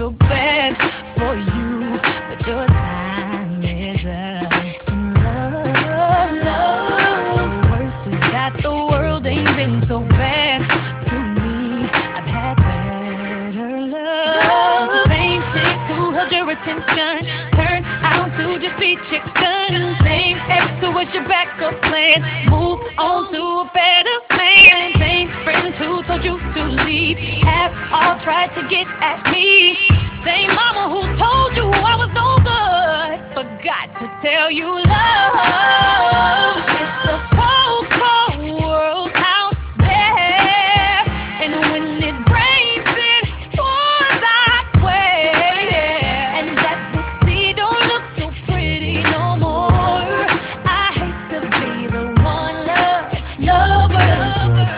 look bad for you, but your time is up. And love, the worst is that the world ain't been so bad to me. I've had better love. The same chick who held your attention turned out to just be chicken. Same ex who was your backup plan moved on to a better man. Same friends who told you to leave have all tried to get at me. Same mama who told you I was no good forgot to tell you love. It's a cold, cold world out there, and when it rains, it pours, I swear. And that big sea don't look so pretty no more. I hate to be the one lover.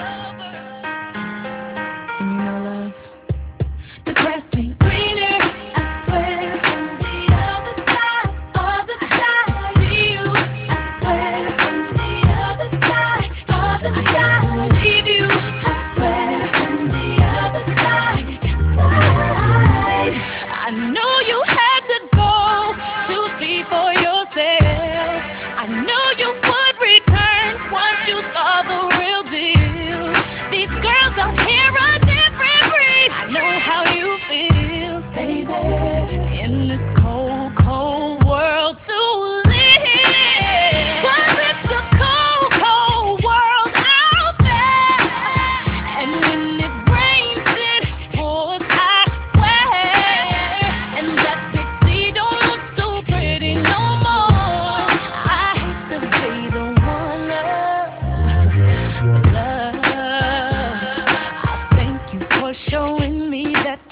And you know, love, the grass ain't greener, I swear, from the other side of the sky. I see you, I swear, from the other side of the sky. I leave you, I swear, from the other side. I know you had to go to see for yourself. I knew you would return once you saw the real deal. These girls out here are different breeds. I know how you feel, baby, in this cold, cold world to live. 'Cause it's a cold, cold world out there, and when it rains, it pours, I swear. And that big sea don't look so pretty no more. I hate to be the one love. I thank you for showing me that